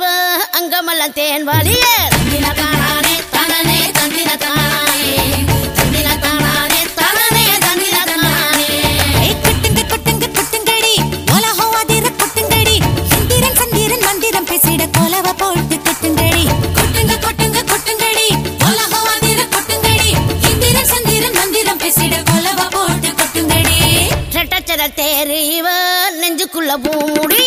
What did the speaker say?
அங்கமெல்லாம் தேன் வாலிய தந்தின தானே தனனே தந்தின தானே தந்தின தானே தனனே தந்தின தானே கொட்டுங்க கொட்டுங்க கொட்டுங்கடி உலகம் அதிர கொட்டுங்கடி சந்திரன் சந்திரன் மந்திரம் பேசிட கோலவ போட்டு கொட்டுங்கடி கொட்டுங்க கொட்டுங்க கொட்டுங்கடி உலகம் அதிர கொட்டுங்கடி சந்திரன் சந்திரன் மந்திரம் பேசிட கோலவ போட்டு கொட்டுங்கடி ரெட்டச்சர தேரிவ நெஞ்சுக்குள்ள பூமுடி